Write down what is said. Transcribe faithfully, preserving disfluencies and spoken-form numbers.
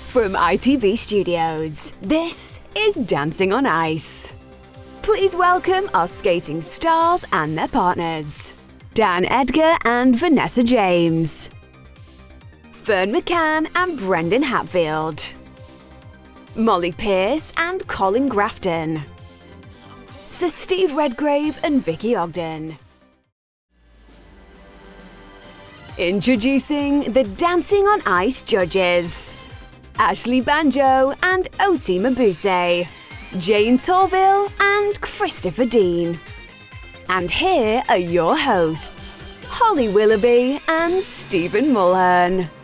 From I T V Studios, this is Dancing on Ice. Please welcome our skating stars and their partners, Dan Edgar and Vanessa James, Fern McCann and Brendan Hatfield, Molly Pearce and Colin Grafton, Sir Steve Redgrave and Vicky Ogden. Introducing the Dancing on Ice judges, Ashley Banjo and Oti Mabuse, Jane Torville and Christopher Dean. And here are your hosts, Holly Willoughby and Stephen Mulhern.